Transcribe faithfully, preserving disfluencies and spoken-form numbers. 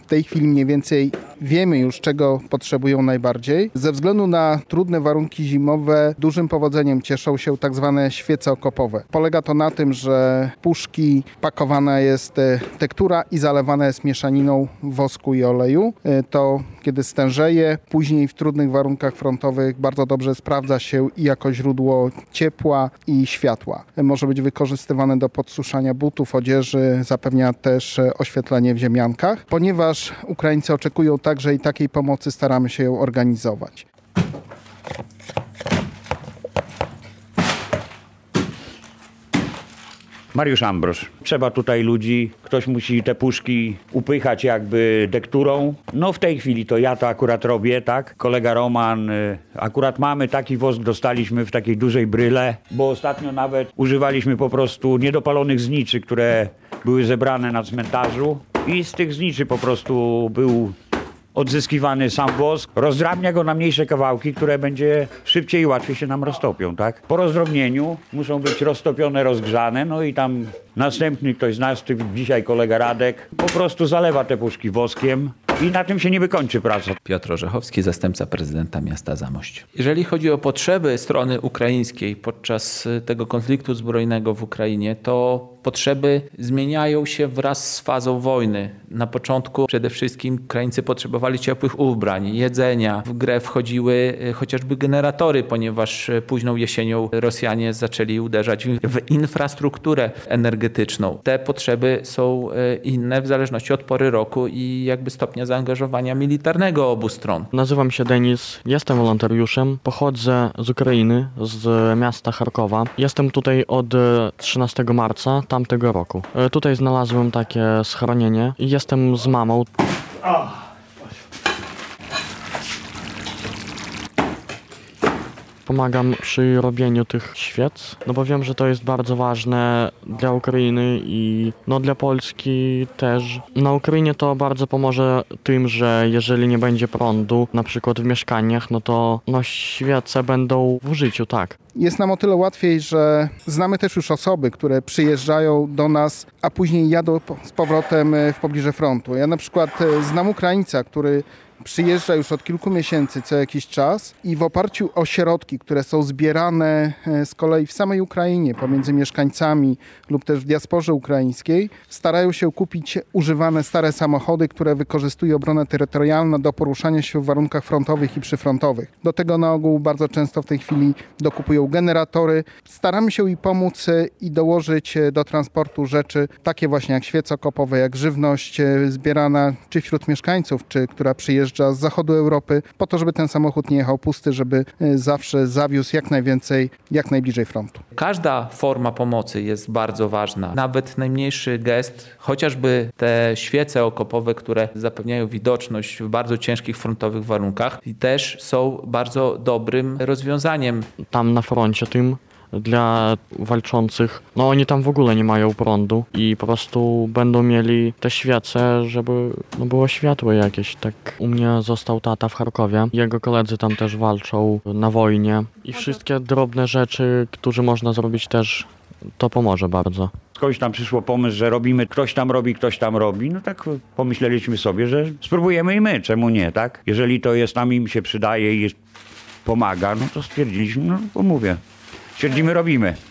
tej chwili mniej więcej wiemy już, czego potrzebują najbardziej. Ze względu na trudne warunki zimowe dużym powodzeniem cieszą się tak zwane świece okopowe. Polega to na tym, że puszki pakowana jest tektura i zalewana jest mieszaniną wosku i oleju. To kiedy stężeje, później w trudnych warunkach frontowych bardzo dobrze sprawdza się i jako źródło ciepła i światła. Może być wykorzystywane do podsuszania butów, odzieży, zapewnia też oświetlenie w ziemiankach. Ponieważ Ukraińcy oczekują także i takiej pomocy, staramy się ją organizować. Mariusz Ambrosz. Trzeba tutaj ludzi, ktoś musi te puszki upychać jakby dekturą. No w tej chwili to ja to akurat robię, tak? Kolega Roman, y, akurat mamy taki wosk, dostaliśmy w takiej dużej bryle, bo ostatnio nawet używaliśmy po prostu niedopalonych zniczy, które były zebrane na cmentarzu i z tych zniczy po prostu był odzyskiwany sam wosk, rozdrabnia go na mniejsze kawałki, które będzie szybciej i łatwiej się nam roztopią, tak? Po rozdrobnieniu muszą być roztopione, rozgrzane, no i tam następny ktoś z nas, dzisiaj kolega Radek, po prostu zalewa te puszki woskiem i na tym się niby kończy praca. Piotr Orzechowski, zastępca prezydenta miasta Zamość. Jeżeli chodzi o potrzeby strony ukraińskiej podczas tego konfliktu zbrojnego w Ukrainie, to potrzeby zmieniają się wraz z fazą wojny. Na początku przede wszystkim Ukraińcy potrzebowali ciepłych ubrań, jedzenia. W grę wchodziły chociażby generatory, ponieważ późną jesienią Rosjanie zaczęli uderzać w infrastrukturę energetyczną. Te potrzeby są inne w zależności od pory roku i jakby stopnia zaangażowania militarnego obu stron. Nazywam się Denis, jestem wolontariuszem, pochodzę z Ukrainy, z miasta Charkowa. Jestem tutaj od trzynastego marca tamtego roku. Tutaj znalazłem takie schronienie i jestem z mamą. Pomagam przy robieniu tych świec, no bo wiem, że to jest bardzo ważne dla Ukrainy i no dla Polski też. Na Ukrainie to bardzo pomoże tym, że jeżeli nie będzie prądu, na przykład w mieszkaniach, no to no świece będą w życiu, tak. Jest nam o tyle łatwiej, że znamy też już osoby, które przyjeżdżają do nas, a później jadą z powrotem w pobliże frontu. Ja na przykład znam Ukraińca, który przyjeżdża już od kilku miesięcy co jakiś czas i w oparciu o środki, które są zbierane z kolei w samej Ukrainie pomiędzy mieszkańcami lub też w diasporze ukraińskiej, starają się kupić używane stare samochody, które wykorzystują obronę terytorialną do poruszania się w warunkach frontowych i przyfrontowych. Do tego na ogół bardzo często w tej chwili dokupują generatory. Staramy się im pomóc i dołożyć do transportu rzeczy takie właśnie jak świece okopowe, jak żywność zbierana czy wśród mieszkańców, czy która przyjeżdża z zachodu Europy, po to, żeby ten samochód nie jechał pusty, żeby zawsze zawiózł jak najwięcej, jak najbliżej frontu. Każda forma pomocy jest bardzo ważna. Nawet najmniejszy gest, chociażby te świece okopowe, które zapewniają widoczność w bardzo ciężkich frontowych warunkach, też są bardzo dobrym rozwiązaniem. Tam na froncie tym dla walczących, no oni tam w ogóle nie mają prądu i po prostu będą mieli te świece, żeby no było światło jakieś. Tak u mnie został tata w Charkowie, jego koledzy tam też walczą na wojnie i wszystkie drobne rzeczy, które można zrobić też, to pomoże bardzo. Skądś tam przyszło pomysł, że robimy, ktoś tam robi, ktoś tam robi, no tak pomyśleliśmy sobie, że spróbujemy i my, czemu nie, tak? Jeżeli to jest, nam im się przydaje i pomaga, no to stwierdziliśmy, no bo mówię, stwierdzimy, robimy.